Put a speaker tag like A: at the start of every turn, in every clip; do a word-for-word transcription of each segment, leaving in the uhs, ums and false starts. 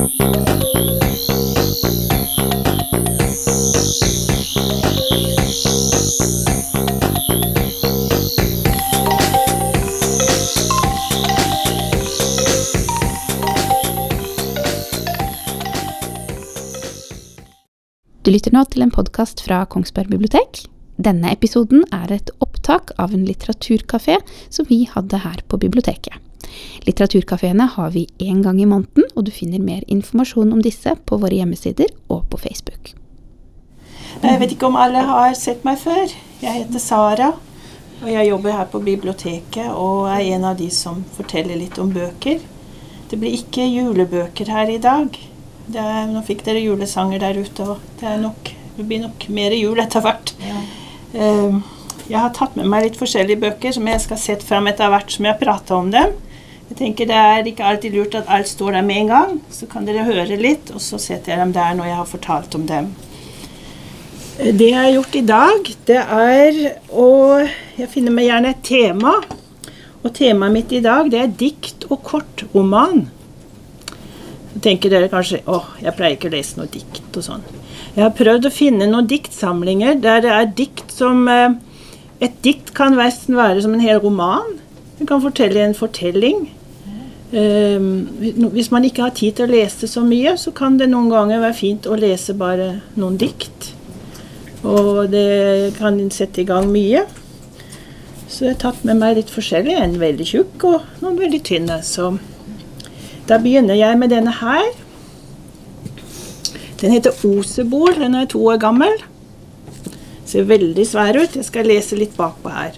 A: Du lytter nå til en podcast fra Kongsberg bibliotek. Denne episoden er et opptak av en litteraturkafé som vi hadde her på biblioteket. Litteraturkaféene har vi en gang i måneden, og du finner mer informasjon om disse på våre hjemmesider og på Facebook.
B: Jeg vet ikke om alle har sett meg før. Jeg heter Sara, og jeg jobber her på biblioteket og er en av de som forteller litt om bøker. Det blir ikke julebøker her i dag. Det er, nå fikk dere julesanger der ute, og det, er nok, det blir nok mer jul etter hvert. Ja. Uh, jeg har tatt med meg litt forskjellige bøker som jeg skal sette frem etter hvert som jeg prater om dem. Jeg tenker det er ikke alltid lurt at alt står der med en gang, så kan dere høre litt, og så setter jeg dem der når jeg har fortalt om dem. Det jeg har gjort i dag, det er å, jeg finner meg gjerne et tema, og temaet mitt i dag det er dikt og kortroman. Så tenker dere kanskje, åh, jeg pleier ikke å lese noe dikt og sånn. Jeg har prøvd å finne noen diktsamlinger der det er dikt som, eh, et dikt kan nesten være som en hel roman. Det kan fortelle en fortelling. Um, hvis man ikke har tid til å lese så mye, så kan det noen ganger være fint å lese bare noen dikt. Og det kan sette i gang mye. Så jeg har tatt med meg litt forskjellig, en veldig tjukk og noen veldig tynne, så... Da begynner jeg med denne her. Den heter Osebol, den er to år gammel. Ser veldig svær ut, jeg skal lese litt bakpå her.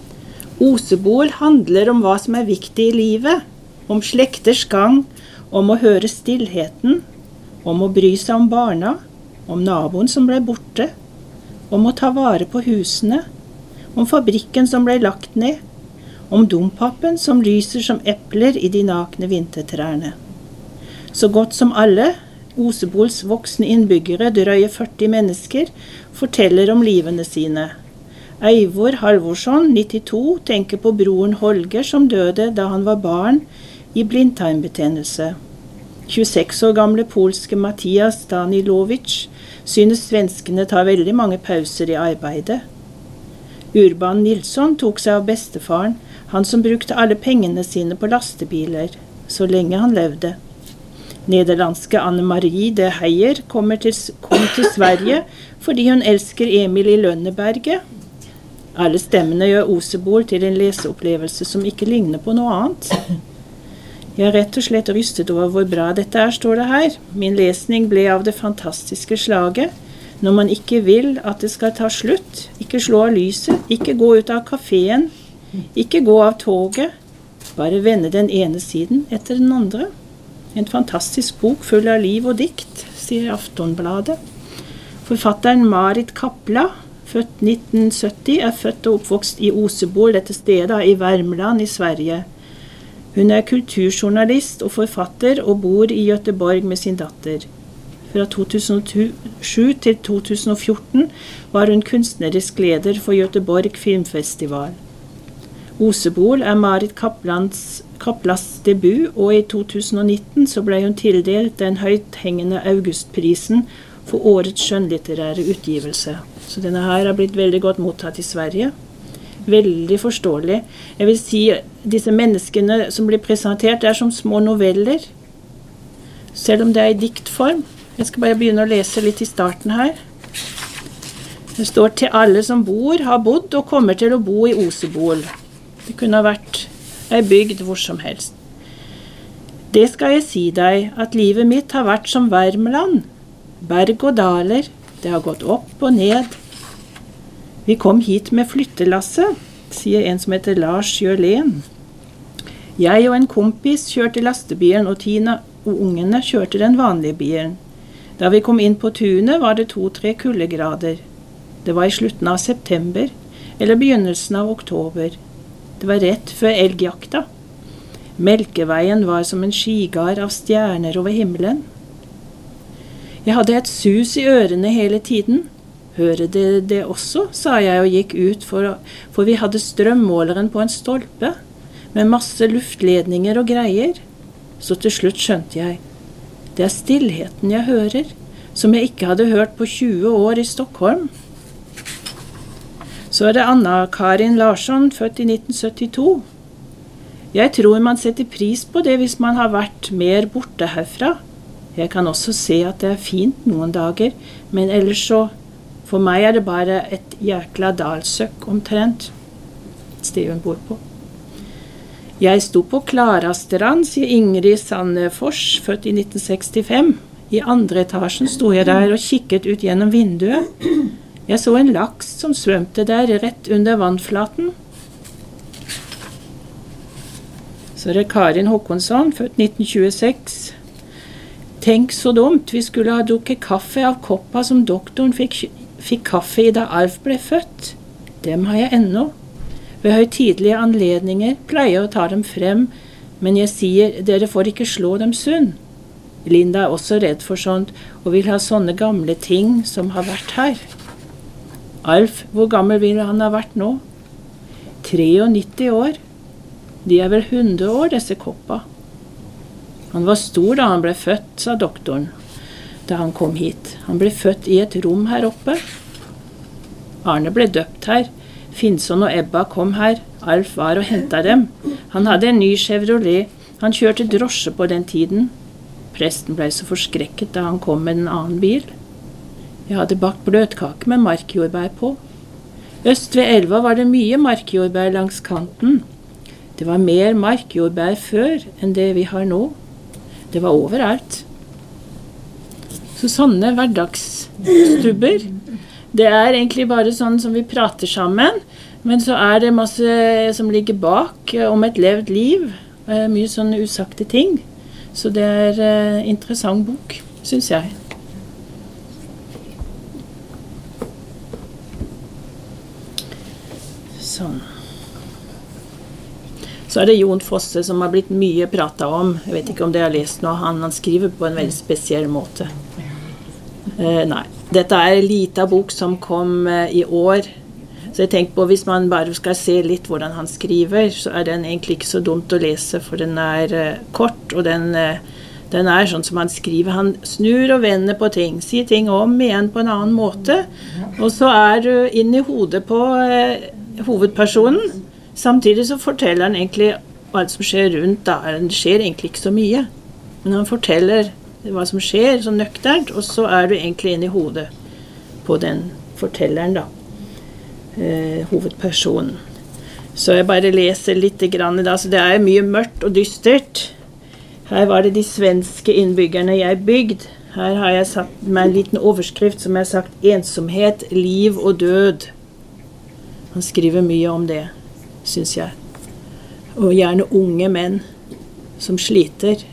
B: Osebol handler om hva som er viktig i livet, om slekters gang, om å høre stillheten, om å bry seg om barna, om naboen som ble borte, om å ta vare på husene, om fabrikken som ble lagt ned, om dompappen som lyser som epler i de nakne vintertrærne. Så godt som alle, Osebols voksne innbyggere, drøye førti mennesker, forteller om livene sine. Eivor Halvorsson, nittito, tenker på broren Holger som døde da han var barn i blindtarmbetennelse. tjueseks år gamle polske Mattias Danilovic synes svenskene tar veldig mange pauser i arbeidet. Urban Nilsson tok seg av bestefaren, han som brukte alle pengene sine på lastebiler, så lenge han levde. Nederlandske Anne-Marie de Heier kommer til, kom til Sverige fordi hun elsker Emil i Lønneberget. Alle stemmene gjør Osebol til en leseopplevelse som ikke ligner på noe annet. Jeg er rett og slett rystet over hvor bra dette er, står det her. Min lesning ble av det fantastiske slaget. Når man ikke vil at det skal ta slutt, ikke slå av lyset, ikke gå ut av kaféen, ikke gå av toget, bare vende den ene siden etter den andre. En fantastisk bok full av liv og dikt, sier Aftonbladet. Forfatteren Marit Kappla, født nitten sytti, er født og oppvokst i Osebol, dette stedet i Värmland i Sverige. Hun er kulturjournalist og forfatter og bor i Göteborg med sin datter. Fra to tusen og sju til to tusen og fjorten var hun kunstnerisk leder for Göteborg Filmfestival. Osebol er Marit Kapplans, Kapplas debut, og i to tusen og nitten så ble hun tildelt den høythengende Augustprisen for årets skjønnlitterære utgivelse. Så denne her har blitt veldig godt mottatt i Sverige. Veldig forståelig. Jeg vil si, disse menneskene som blir presentert er som små noveller, selv om det er i diktform. Jeg skal bare begynne å lese litt i starten her. Det står til alle som bor, har bodd og kommer til å bo i Osebol. Det kunne ha vært ei bygd hvor som helst. Det skal jeg si deg, at livet mitt har vært som Värmland. Berg og daler, det har gått opp og ned. Vi kom hit med flyttelasse, sier en som heter Lars Jørlen. Jeg og en kompis kjørte lastebilen, og Tina og ungene kjørte den vanlige bilen. Da vi kom inn på tunet var det to-tre kuldegrader. Det var i slutten av september, eller begynnelsen av oktober. Det var rett før elgjakta. Melkeveien var som en skigard av stjerner over himmelen. Jeg hadde et sus i ørene hele tiden. Hører dere det også, sa jeg og gikk ut, for, for vi hadde strømmåleren på en stolpe, med masse luftledninger og greier. Så til slutt skjønte jeg. Det er stillheten jeg hører, som jeg ikke hadde hørt på tjue år i Stockholm. Så er det Anna-Karin Larsson, født i nitten syttito. Jeg tror man setter pris på det hvis man har vært mer borte herfra. Jeg kan også se at det er fint noen dager, men ellers så, for meg er det bare et jækla dalsøkk omtrent, stedet hun bor på. Jeg sto på Klarastrand, sier Ingrid Sandefors, født i nitten sekstifem. I andre etasjen sto jeg der og kikket ut gjennom vinduet. Jeg så en laks som svømte der rett under vannflaten. Så er det Karin Håkonsson, født nitten tjueseks. Tenk så dumt, vi skulle ha drukket kaffe av koppa som doktoren fikk, fikk kaffe i da Alf ble født. Dem har jeg ennå. Ved høytidelige anledninger pleier jeg å ta dem frem, men jeg sier, dere får ikke slå dem sunn. Linda er også redd for sånt, og vil ha sånne gamle ting som har vært her. Alf, hvor gammel vil han ha vært nå? nittiotre år. De er vel hundre år, disse koppa. Han var stor da han ble født, sa doktoren, da han kom hit. Han ble født i et rom her oppe. Arne ble døpt her. Finnsson og Ebba kom her. Alf var og hentet dem. Han hadde en ny Chevrolet. Han kjørte drosje på den tiden. Presten ble så forskrekket da han kom med en annen bil. Jeg hadde bakt bløtkake med markjordbær på. Øst ved elva var det mye markjordbær langs kanten. Det var mer markjordbær før enn det vi har nå. Det var overalt. Så sånne hverdagsstubber. Det er egentlig bare sånn som vi prater sammen, men så er det masse som ligger bak om et levd liv. Mye sånne usagte ting. Så det er en interessant bok, synes jeg. Sånn. Så er det Jon Fosse som har blitt mye pratet om. Jeg vet ikke om dere har lest noe. Han, han skriver på en veldig spesiell måte. Eh, nei. Dette er en liten bok som kom eh, i år. Så jeg tenker på, hvis man bare skal se litt hvordan han skriver, så er den egentlig ikke så dumt å lese, for den er eh, kort, og den, eh, den er sånn som han skriver. Han snur og vender på ting, sier ting om igjen på en annen måte, og så er du inn i hodet på eh, hovedpersonen. Samtidig så forteller han egentlig alt som skjer rundt, da. Det skjer egentlig ikke så mye, men han forteller hva som skjer, så nøkternt, og så er du egentlig inne i hodet på den fortelleren, da. Eh, hovedpersonen. Så jeg bare leser litt grann, da, så det er mye mørkt og dystert. Her var det de svenske innbyggerne jeg bygd. Her har jeg satt med en liten overskrift som jeg har sagt, ensomhet, liv og død. Han skriver mye om det, synes jeg. Og gjerne unge menn som sliter.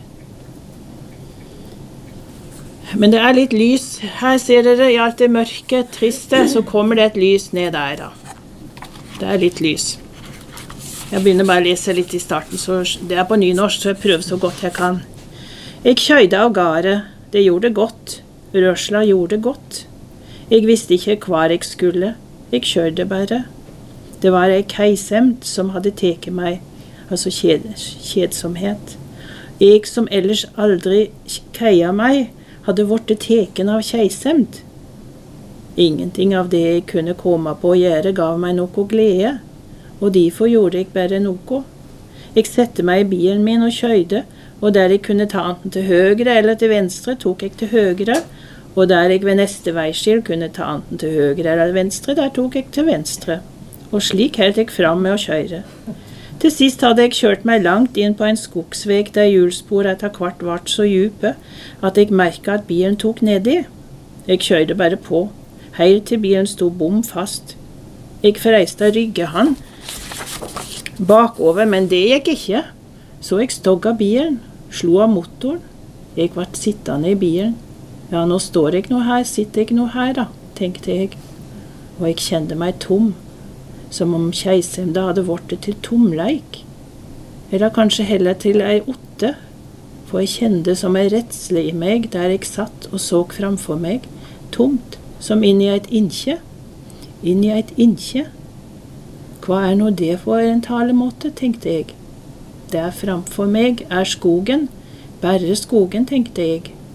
B: Men det er litt lys. Her ser dere i alt det mørke, triste, så kommer det et lys ned der da. Det er litt lys. Jeg begynner bare å lese litt i starten, så det er på nynorsk, så jeg prøver så godt jeg kan. Jeg kjøyde av gare. Det gjorde godt. Rørsla gjorde godt. Jeg visste ikke hva jeg skulle. Jeg kjørte bare. Det var ei keisemt som hadde teket meg, altså kjed, kjedsomhet. Jeg som ellers aldri keia meg, hadde vært teken av keisemt. Ingenting av det jeg kunne komme på å gjøre gav meg noe glede, og derfor gjorde jeg bare noe. Jeg sette meg i bilen min og kjøyde, og der jeg kunne ta den til høyre eller til venstre, tok jeg til høyre, og der jeg ved neste veiskil kunne ta den til høyre eller venstre, der tok jeg til venstre. Og slik helt jeg fram med å kjøre. Til sist hadde jeg kjørt meg langt inn på en skogsveg der hjulspor etter hvert vart så dype at jeg merket at bilen tok nedi. Jeg kjørte bare på, helt til bilen stod bom fast. Jeg freiste rygge han bakover, men det gikk ikke. Så jeg stogget bilen, slo av motoren. Jeg ble sittende i bilen. Ja, nå står jeg nå her, sitter jeg nå her da, tenkte jeg. Og jeg kjente meg tom. Som om keisemda hadde vært til tomleik. Eller kanskje heller til ei otte, for jeg kjente som ei redsle i meg der jeg satt og så framfor meg, tomt, som inn i et innkje. Inn i et innkje. Hva er nå det for en talemåte, tenkte jeg. Der framfor meg er skogen, bare skogen, tenkte jeg.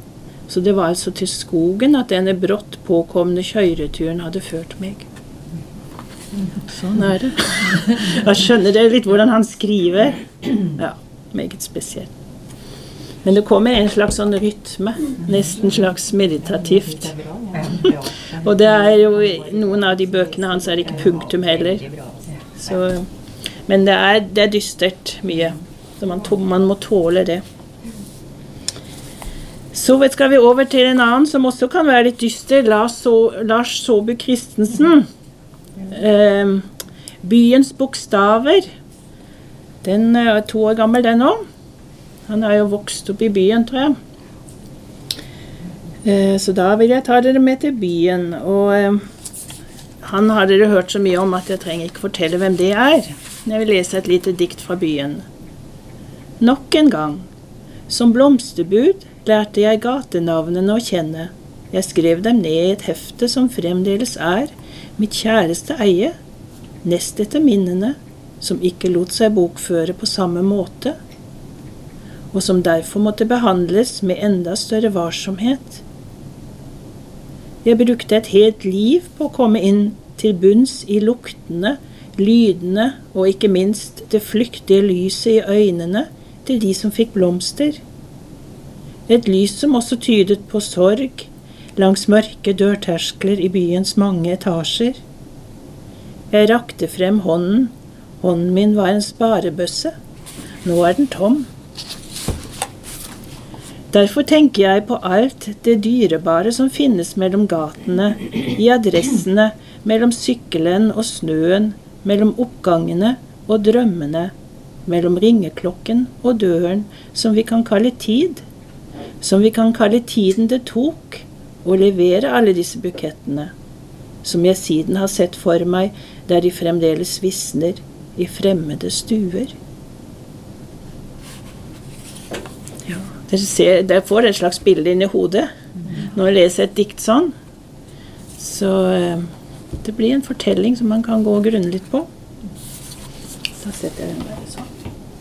B: Så det var altså til skogen at denne brått påkomne kjøreturen hadde ført meg. Sånn er det. Jeg skjønner det litt hvordan han skriver. Ja, meget spesielt. Men det kommer en slags sånn rytme, nesten slags meditativt. Og det er jo, noen av de bøkene hans er ikke punktum heller. Så, men det er, det er dystert mye, så man, man må tåle det. Så skal vi over til en annen som også kan være litt dyster, Lars, Lars Saabye Christensen. Eh, Byens bokstaver. Den er to år gammel, den også. Han har jo vokst opp i byen, tror jeg. Eh, så da vil jeg ta dere med til byen. Og eh, han har dere hørt så mye om at jeg trenger ikke fortelle hvem det er. Jeg vil lese et lite dikt fra byen. Nok en gang. Som blomsterbud lærte jeg gatenavnene å kjenne. Jeg skrev dem ned i et hefte som fremdeles er mitt kjæreste eie, nest etter minnene, som ikke lot seg bokføre på samme måte, og som derfor måtte behandles med enda større varsomhet. Jeg brukte et helt liv på å komme inn til bunns i luktene, lydene og ikke minst det flyktige lyset i øynene til de som fikk blomster. Et lys som også tydet på sorg langs mørke dørterskler i byens mange etasjer. Jeg rakte frem hånden. Hånden min var en sparebøsse. Nå er den tom. Derfor tenker jeg på alt det dyrebare som finnes mellom gatene, i adressene, mellom sykkelen og snøen, mellom oppgangene og drømmene, mellom ringeklokken og døren, som vi kan kalle tid, som vi kan kalle tiden det tok å levere alle disse bukettene, som jeg siden har sett for meg der de fremdeles visner i fremmede stuer. Dere, ser, dere får et slags bilde inn i hodet når jeg leser et dikt sånn. Så eh, det blir en fortelling som man kan gå og grunne litt på. Da setter jeg den bare sånn.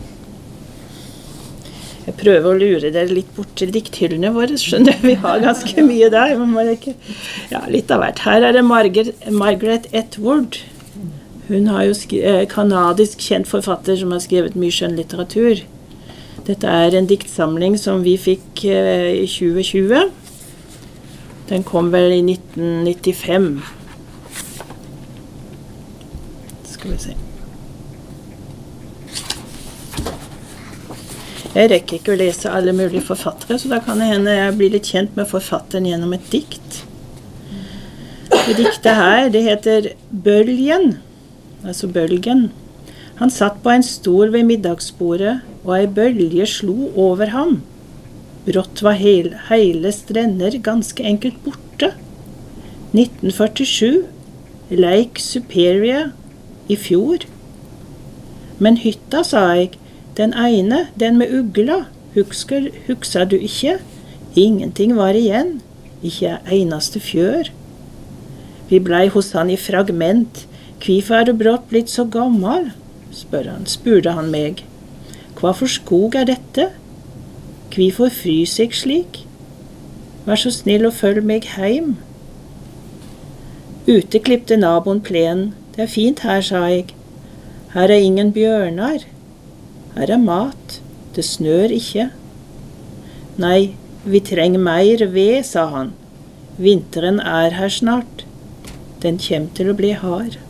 B: Jeg prøver å lure dere litt bort til dikthyllene våre, skjønner vi har ganske mye der. Men må ikke, ja, litt av hvert. Her er det Margaret, Margaret Atwood. Hun har jo skrevet, eh, kanadisk kjent forfatter som har skrevet mye skjønnlitteratur. Dette er en diktsamling som vi fikk eh, i tjue tjue. Den kom vel i nitten nittifem. Skal vi se. Jeg rekker ikke å lese alle mulige forfattere, så da kan det hende jeg blir litt kjent med forfatteren gjennom et dikt. Det diktet her, det heter Bølgen, altså Bølgen. Han satt på en stol ved middagsbordet, og ei bølge slo over ham. Brått var hele, hele strender ganske enkelt borte. nitten førtisju, Lake Superior, i fjor. Men hytta, sa jeg, den ene, den med ugla, husker, huksa du ikke? Ingenting var igjen, ikke eneste fjør. Vi blei hos han i fragment. Hvorfor er du brått blitt så gammel? Spør han, spurte han meg. Hva for skog er dette? Hvorfor fryser jeg slik? Vær så snill og følg meg heim. Ute klippte naboen plenen. Det er fint her, sa jeg. Her er ingen bjørnar. Her er mat. Det snør ikke. Nei, vi trenger mer ved, sa han. Vinteren er her snart. Den kommer til å bli hard.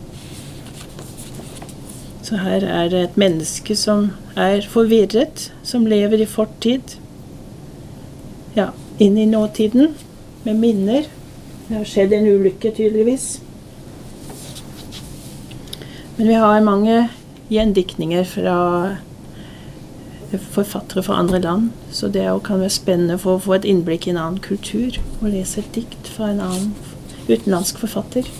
B: Så her er det et menneske som er forvirret, som lever i fortid. Ja, inn i nåtiden, med minner. Det har skjedd en ulykke, tydeligvis. Men vi har mange gjendiktninger fra forfattere fra andre land, så det kan være spennende for å få et innblikk i en annen kultur, og lese et dikt fra en annen utenlandsk forfatter.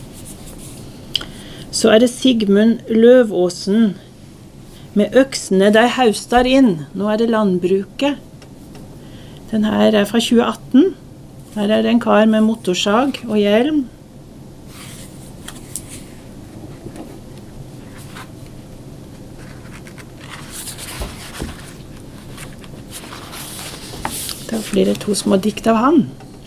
B: Så er det Sigmund Løvåsen, med øksene de haustar inn. Nå er det landbruket. Den her er fra tjue atten. Her er det en kar med motorsag og hjelm. Da blir det to små dikt av han.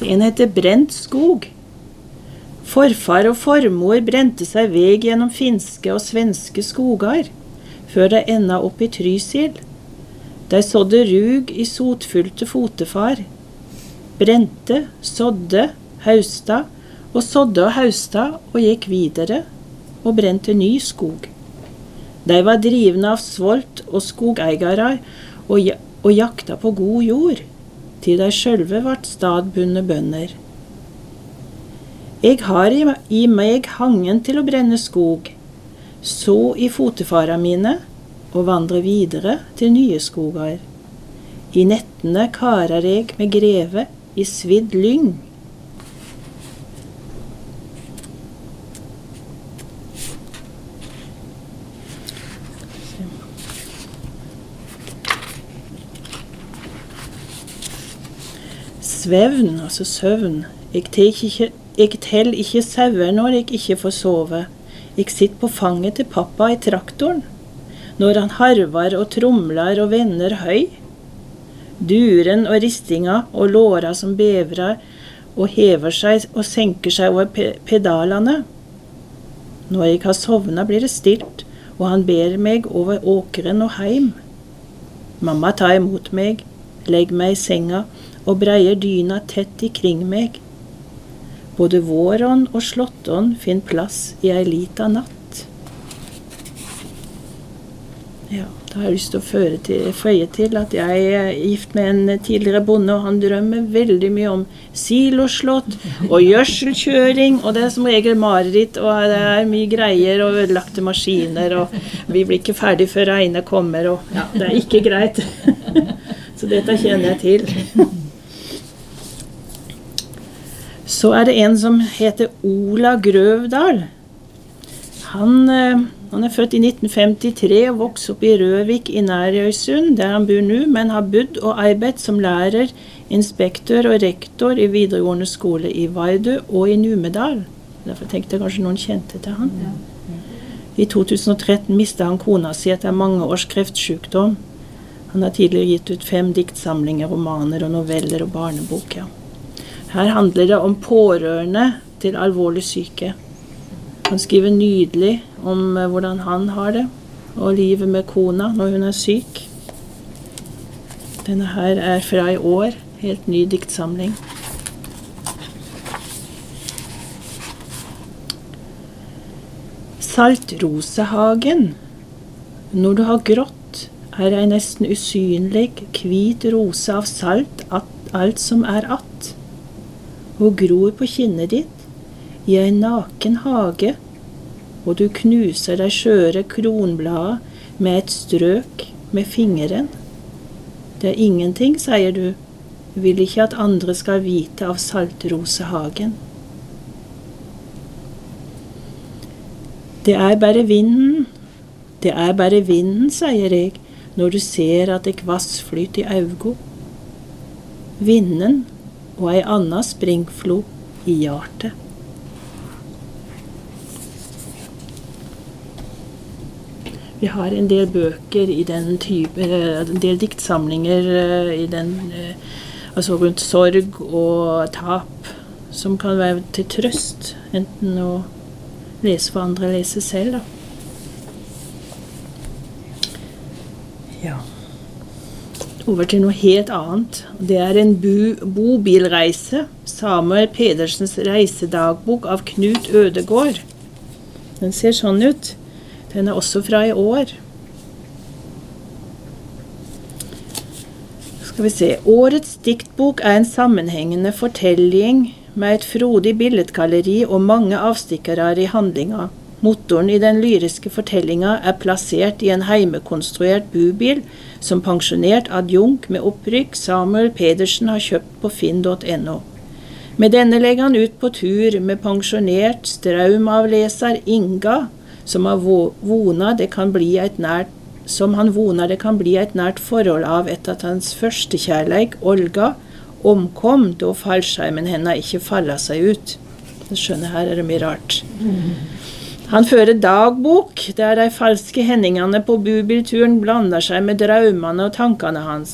B: En heter Brent skog. Forfar og formor brente seg veg gjennom finske og svenske skogar, før de enda opp i Trysil. De sådde rug i sotfylte fotefar. Brente, sådde, hausta, og sådde og hausta, og gikk videre, og brente ny skog. De var drivne av svolt og skogeigere, og, ja, og jakta på god jord, til de sjølve vart stadbundne bønder. Jeg har i, i meg hangen til å brenne skog, så i fotefara mine, og vandre videre til nye skogar. I nettene karer jeg med greve i svidd lyng. Svevn, altså søvn. Jeg tek ikke Jeg tell ikke sauer når jeg ikke får sove. Jeg sitter på fanget til pappa i traktoren, når han harvar og tromlar og vender høy. Duren og ristinga og låra som bevrar og hever seg og senker seg over pe pedalene. Når jeg har sovna blir det stilt, og han ber meg over åkeren og heim. Mamma tar imot meg, legger meg i senga og breier dyna tett ikring meg. Både våren og slåtton finner plass i ei lita natt. Ja, da har jeg lyst til å føre til, føye til at jeg er gift med en tidligere bonde, og han drømmer veldig mye om siloslått og gjørselkjøring, og det er som regel mareritt, og det er mye greier og ødelagte maskiner, og vi blir ikke ferdig før regnet kommer, og ja, det er ikke greit. Så dette kjenner jeg til. Så er det en som heter Ola Grøvdal. Han, han er født i nitten femtitre og vokste opp i Røvik i Nærøysund, der han bor nå, men har bodd og arbeidet som lærer, inspektør og rektor i videregående skole i Vardu og i Numedal. Derfor tenkte jeg kanskje noen kjente til han. I to tusen og tretten mistet han kona si etter mange års kreftsykdom. Han har tidligere gitt ut fem diktsamlinger, romaner og noveller og barnebok, ja. Her handler det om pårørende til alvorlig syke. Han skriver nydelig om hvordan han har det, og livet med kona når hun er syk. Denne her er fra i år, helt ny diktsamling. Saltrosehagen. Når du har grått, er ei nesten usynlig, hvit rose av salt at alt som er att. Hun gror på kinnet ditt, i en naken hage, og du knuser deg skjøre kronbladet med et strøk med fingeren. Det er ingenting, sier du, vil ikke at andre skal vite av saltrosehagen. Det er bare vinden, det er bare vinden, sier jeg, når du ser at det kvass flyt i augo. Vinden, og ei anna springflo i hjertet. Vi har en del bøker i den type, en del diktsamlinger i den, altså rundt sorg og tap, som kan være til trøst, enten å lese for andre, lese selv, da. Ja. Over til noe helt annet. Det er en bobilreise, Samuel Pedersens reisedagbok av Knut Ødegård. Den ser sånn ut. Den er også fra i år. Skal vi se. Årets diktbok er en sammenhengende fortelling med et frodig billedgalleri og mange avstikkere i handlinga. Motoren i den lyriske fortellinga er plassert i en heimekonstruert bubil som pensjonert adjunkt med opprykk Samuel Pedersen har kjøpt på finn punktum no. Med denne legger han ut på tur med pensjonert straumavleser Inga, som, vona det kan bli et nært, som han voner det kan bli et nært forhold av etter at hans første kjærleik, Olga, omkom da fallskjermen henne ikke falla seg ut. Jeg skjønner, her er det mye rart. Han fører dagbok, der de falske hendingene på bubilturen blander seg med drømmene og tankene hans.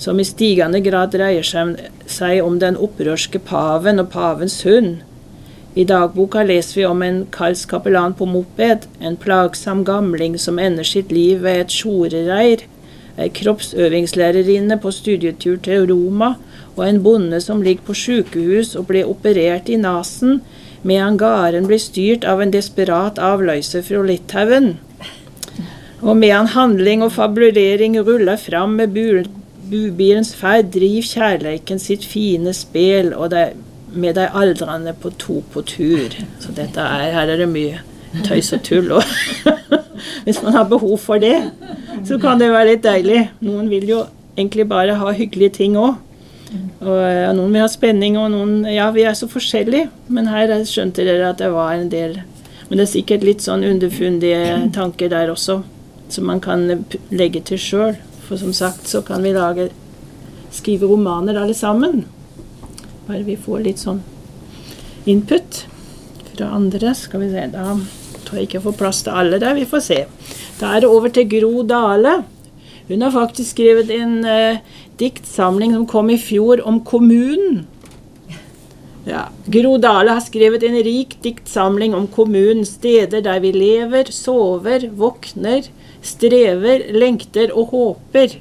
B: som i stigende grad dreier seg om den opprørske paven og pavens hund. I dagboka leser vi om en Karls kapellan på moped, en plagsom gamling som ender sitt liv ved et sjorereir, en kroppsøvingslærerinne på studietur til Roma, og en bonde som ligger på sykehus og blir operert i nasen, medan garen blir styrt av en desperat avløser fra Litauen. Og medan handling og fabulering ruller fram med bubilens ferd, driv kjærleiken sitt fine spel, og det med de aldrende på to på tur. Så dette er, her er det mye tøys og tull. Og hvis man har behov for det, så kan det være litt deilig. Noen vil jo egentlig bare ha hyggelige ting også. Og ja, noen vil ha spenning, og noen, ja, vi er så forskjellige. Men her skjønte dere at det var en del. Men det er sikkert litt sånn underfundige tanker der også, som man kan legge til selv. For som sagt, så kan vi lage, skrive romaner alle sammen. Bare vi får litt sånn input fra andre, skal vi se, da tror jeg ikke jeg får plass til alle der, vi får se. Da er det over til Gro Dale. Hun har faktisk skrevet en eh, diktsamling som kom i fjor om kommunen. Ja, Gro Dale har skrevet en rik diktsamling om kommunen, steder der vi lever, sover, våkner, strever, lengter og håper.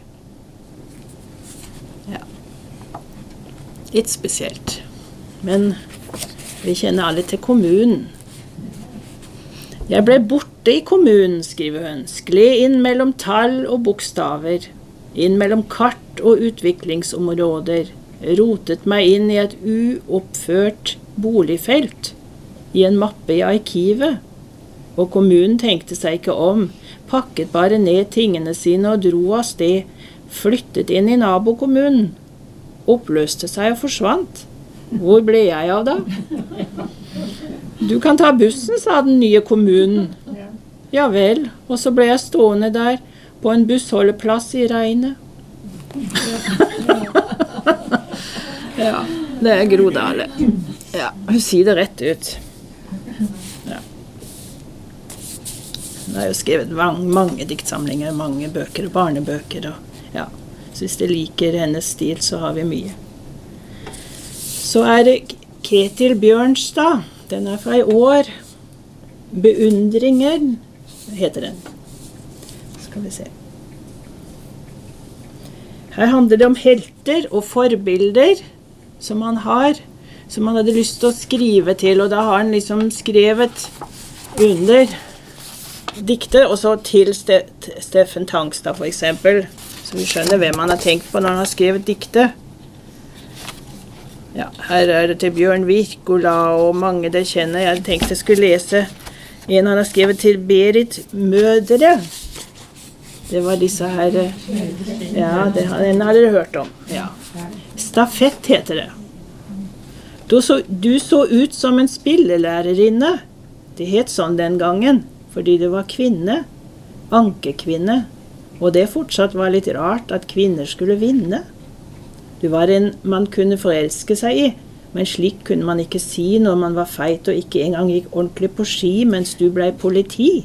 B: Litt spesielt, men vi kjenner alle til kommunen. Jeg ble borte i kommunen, skriver hun, skled inn mellom tall og bokstaver, inn mellom kart og utviklingsområder, rotet meg inn i et uoppført boligfelt, i en mappe i arkivet, og kommunen tenkte seg ikke om, pakket bare ned tingene sine og dro av sted, flyttet inn i nabokommunen, oppløste seg og forsvant. Hvor ble jeg av da? Du kan ta bussen, sa den nye kommunen. Ja vel, og så ble jeg stående der på en bussholdeplass i regnet. Ja, det er Gro Dale. Ja, hun sier det rett ut. Ja. Hun har jo skrevet mange, mange diktsamlinger, mange bøker og barnebøker, og ja. Så hvis det liker hennes stil, så har vi mye. Så er det Ketil Bjørnstad. Den er fra i år. Beundringer, heter den. Skal vi se. Her handler det om helter og forbilder som han har, som han hadde lyst til å skrive til, og da har han liksom skrevet under dikter, og så til Ste Steffen Tangstad for eksempel, så vi skjønner hvem han har tenkt på når han har skrevet dikte. Ja, her er det til Bjørn Wirkola og mange det kjenner. Jeg tenkte jeg skulle lese en han har skrevet til Berit Mødre. Det var disse her, ja, det den har dere hørt om. Ja. Stafett heter det. Du så, du så ut som en spillelærerinne. Det het sånn den gangen, fordi det var kvinne, ankekvinne. Og det fortsatt var litt rart at kvinner skulle vinne. Du var en man kunne forelske seg i, men slik kunne man ikke si når man var feit og ikke engang gikk ordentlig på ski mens du ble politi.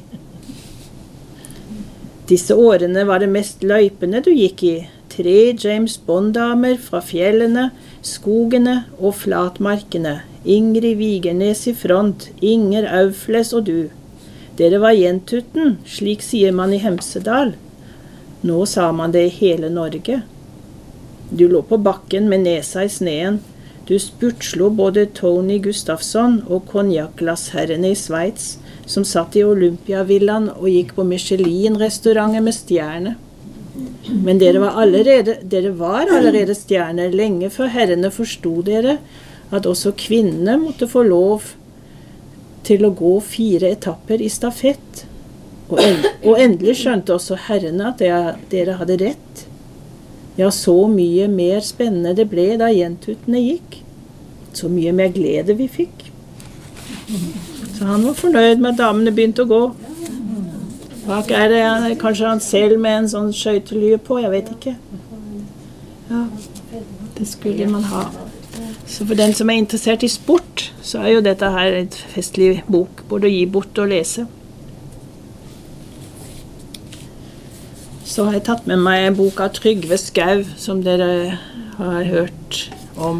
B: Disse årene var det mest løypene du gikk i. Tre James Bond-damer fra fjellene, skogene og flatmarkene. Ingrid Vigernes i front, Inger Aufles og du. Dere var jentuten, slik sier man i Hemsedal. Nå sa man det i hele Norge. Du lå på bakken med nesa i sneen. Du spurtslo både Tony Gustafsson og konjakkglassherrene i Sveits, som satt i Olympiavillaen og gikk på Michelin-restauranter med stjerne. Men dere var allerede, dere var allerede stjerner lenge før herrene forstod dere at også kvinnene måtte få lov til å gå fire etapper i stafett. Og, end og endelig skjønte også herrene at dere, dere hadde rett. Ja, så mye mer spennende det ble da jentutene gikk. Så mye mer glede vi fikk. Så han var fornøyd med at damene begynte å gå. Bak er det kanskje han selv med en sånn skøytelue på, jeg vet ikke. Ja, det skulle man ha. Så for den som er interessert i sport, så er jo dette her et festlig bok, både å gi bort og lese. Så har jeg tatt med meg en bok av Trygve Skau, som dere har hørt om.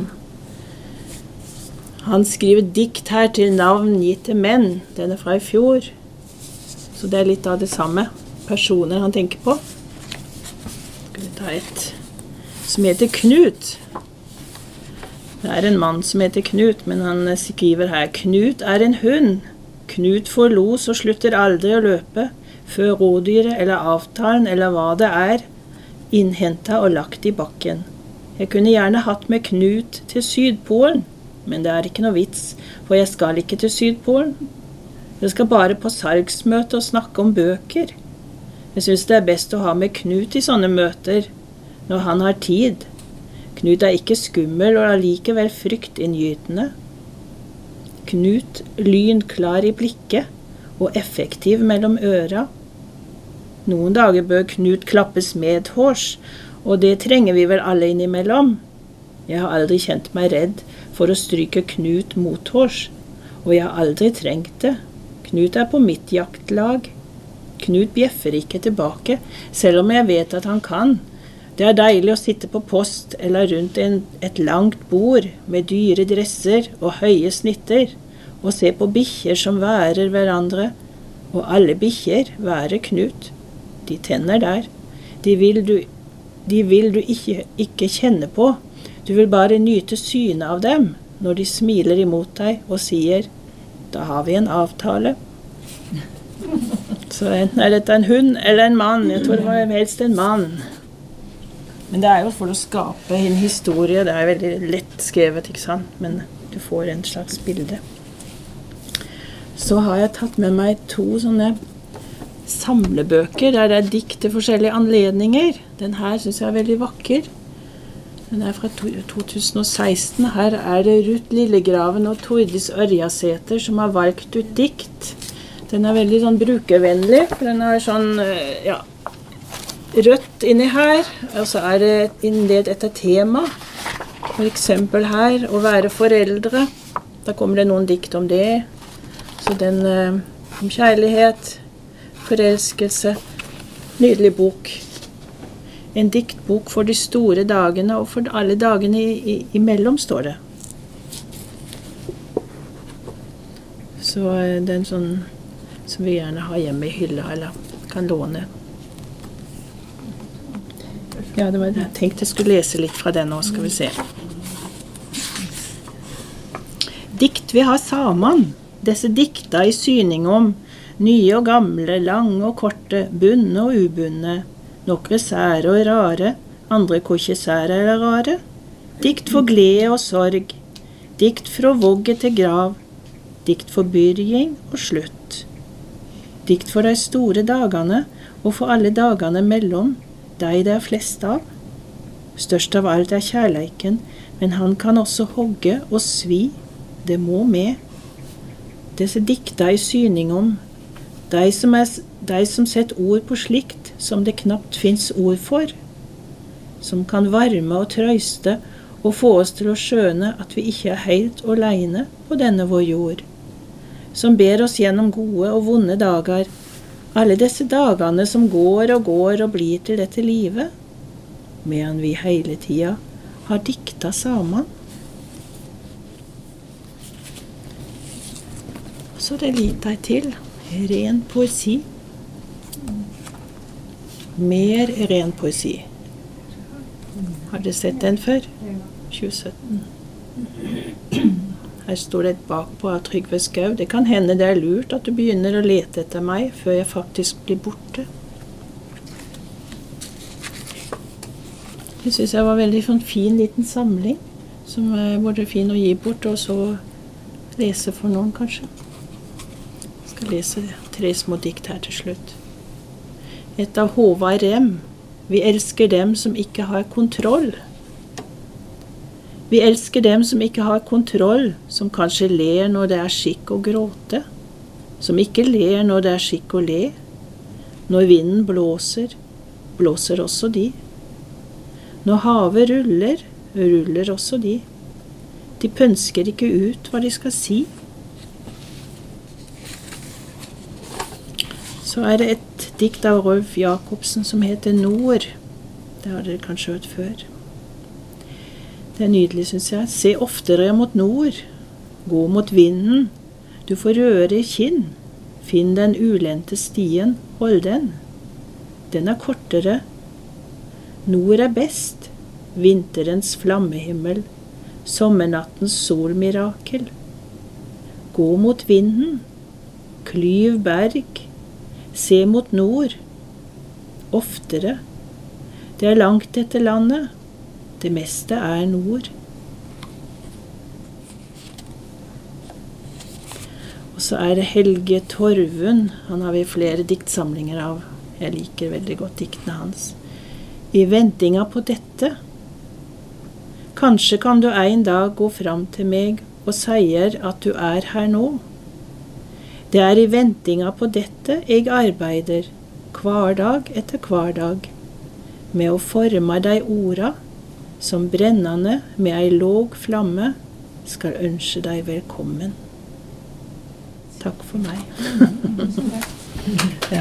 B: Han skriver dikt her til navn gitt til menn. Den er fra i fjor. Så det er litt av det samme. Personer han tenker på. Skal vi ta et som heter Knut. Det er en mann som heter Knut, men han skriver her: Knut er en hund. Knut får los og slutter aldri å løpe, før rådyret eller avtalen eller hva det er, innhentet og lagt i bakken. Jeg kunne gjerne hatt med Knut til Sydpolen, men det er ikke noe vits, for jeg skal ikke til Sydpolen. Jeg skal bare på salgsmøte og snakke om bøker. Jeg synes det er best å ha med Knut i sånne møter, når han har tid. Knut er ikke skummel og allikevel fryktinngytende. Knut lynklar i blikket og effektiv mellom øra. Noen dager bør Knut klappes medhårs, og det trenger vi vel alle innimellom. Jeg har aldri kjent meg redd for å stryke Knut mothårs, og jeg har aldri trengt det. Knut er på mitt jaktlag. Knut bjeffer ikke tilbake, selv om jeg vet at han kan. Det er deilig å sitte på post eller rundt en, et langt bord med dyre dresser og høye snitter, og se på bikkjer som værer hverandre, og alle bikkjer værer Knut. De tenner der. De vil du, de vil du ikke, ikke kjenne på. Du vil bare nyte synet av dem når de smiler imot deg og sier: da har vi en avtale. Så enten er dette en hund eller en mann. Jeg tror det var helst en mann. Men det er jo for å skape en historie. Det er veldig lett skrevet, ikke sant? Men du får en slags bilde. Så har jeg tatt med meg to sånne samlebøker der det er dikt til forskjellige anledninger. Den her synes jeg er veldig vakker. Den er fra to tusen og seksten. Her er det Ruth Lillegraven og Tordis Ørjasæter som har valgt ut dikt. Den er veldig sånn brukervennlig, for den er sånn, ja, rødt inni her, og så er det innledet etter tema. For eksempel her, å være foreldre. Da kommer det noen dikt om det. Så den eh, om kjærlighet, forelskelse, nydelig bok. En diktbok for de store dagene, og for alle dagene i, i, imellom, står det. Så eh, det er en sånn som vi gjerne har hjemme i hylla, eller kan låne. Ja, det var det. Jeg tenkte jeg skulle lese litt fra den nå, skal vi se. Dikt vi har sammen, disse dikta i syning om, nye og gamle, lange og korte, bunne og ubunne, nokre sære og rare, andre korkje sære eller rare. Dikt for glede og sorg, dikt fra vogge til grav, dikt for byrjing og slutt. Dikt for de store dagene, og for alle dagene mellom, deg det er flest av. Størst av alt er kjærleiken, men han kan også hogge og svi, det må med. Disse dikta i syning om, deg som, er, deg som setter ord på slikt som det knapt finnes ord for, som kan varme og trøyste og få oss til å skjøne at vi ikke er helt alene på denne vår jord, som ber oss gjennom gode og vonde dager, alle disse dagene som går og går og blir til dette livet, medan vi hele tida har dikta sammen. Så det litt ei til, ren poesi. Mer ren poesi. Har dere sett den før? tjue sytten. Her står det et bakpå av Trygve Skau. Det kan hende det er lurt at du begynner å lete etter meg før jeg faktisk blir borte. Jeg synes jeg var veldig sånn fin liten samling, som er både fin å gi bort, og så lese for noen kanskje. Jeg skal lese tre små dikt her til slutt. Et av Håvard Rem. Vi elsker dem som ikke har kontroll. Vi elsker dem som ikke har kontroll, som kanskje ler når det er skikk å gråte, som ikke ler når det er skikk å le. Når vinden blåser, blåser også de. Når havet ruller, ruller også de. De pønsker ikke ut hva de skal si. Så er det et dikt av Rolf Jacobsen som heter Nord. Det har dere kanskje hørt før. Det er nydelig, synes jeg. Se oftere mot nord. Gå mot vinden. Du får røre kinn. Finn den ulente stien. Hold den. Den er kortere. Nord er best. Vinterens flammehimmel. Sommernattens solmirakel. Gå mot vinden. Klyv berg. Se mot nord. Oftere. Det er langt etter landet. Det meste er nord. Og så er det Helge Torvund. Han har vi flere diktsamlinger av. Jeg liker veldig godt diktene hans. I ventinga på dette. Kanskje kan du en dag gå fram til meg og sier at du er her nå. Det er i ventinga på dette jeg arbeider, hver dag etter hver dag, med å forme de orda som brennende med ei låg flamme skal ønske deg velkommen. Takk for meg. Ja.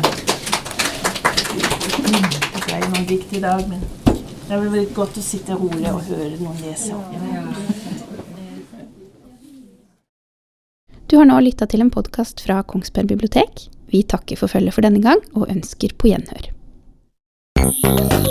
B: Det ble noen dikt i dag, men det er vel veldig godt å sitte rolig og høre noen lese.
A: Du har nå lyttet til en podcast fra Kongsberg bibliotek. Vi takker for følget for denne gang og ønsker på gjenhør.